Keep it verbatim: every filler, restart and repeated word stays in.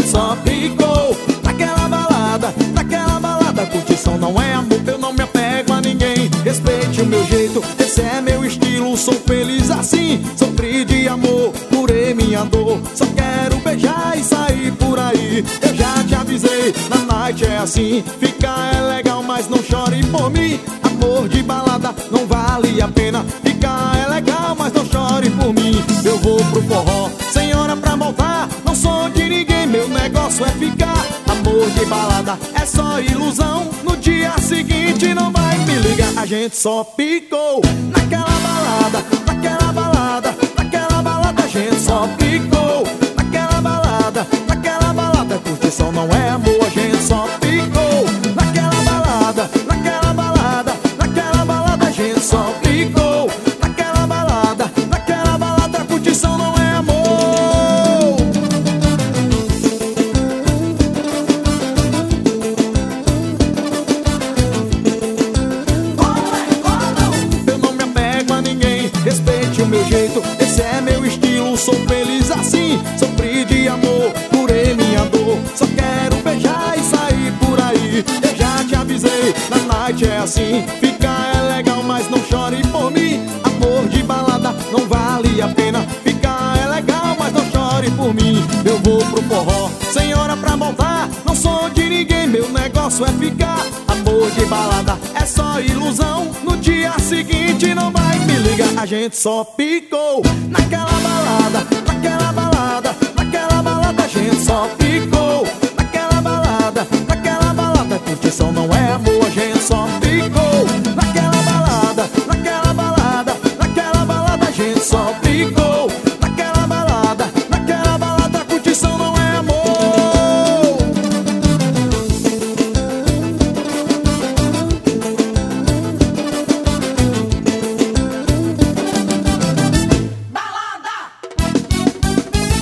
só ficou naquela balada, naquela balada. Curtição não é amor, eu não me apego a ninguém. Respeite o meu jeito, esse é meu estilo. Sou feliz assim, sofri de amor, curei minha dor. Só quero beijar e sair por aí. Eu já te avisei, na night é assim. Ficar é legal, mas não chore por mim. Amor de balada não vale a pena. Ficar é legal, mas não chore por mim. Eu vou pro forró, sem hora pra voltar. Não sou de ninguém, meu negócio é ficar. Amor de balada é só ilusão. No dia seguinte não vai me ligar. A gente só ficou naquela balada, naquela balada, naquela balada. A gente só ficou naquela balada, naquela balada. Curtição não é amor, a gente só ficou naquela balada, naquela balada, naquela balada. A gente só ficou naquela balada, naquela balada. Curtição não é amor. Eu não me apego a ninguém, respeite o meu jeito, esse é meu estilo. Sou feliz assim, sofri de amor, curei minha dor. Só quero beijar e sair por aí. Eu já te avisei, na night é assim. Ficar é legal, mas não chore por mim. Amor de balada não vale a pena. Ficar é legal, mas não chore por mim. Eu vou pro forró, sem hora pra voltar. Não sou de ninguém, meu negócio é ficar. Amor de balada é só ilusão. No dia seguinte não vai me ligar. A gente só ficou naquela balada, naquela balada, naquela balada. A gente só ficou naquela balada, naquela balada. Curtição não é amor.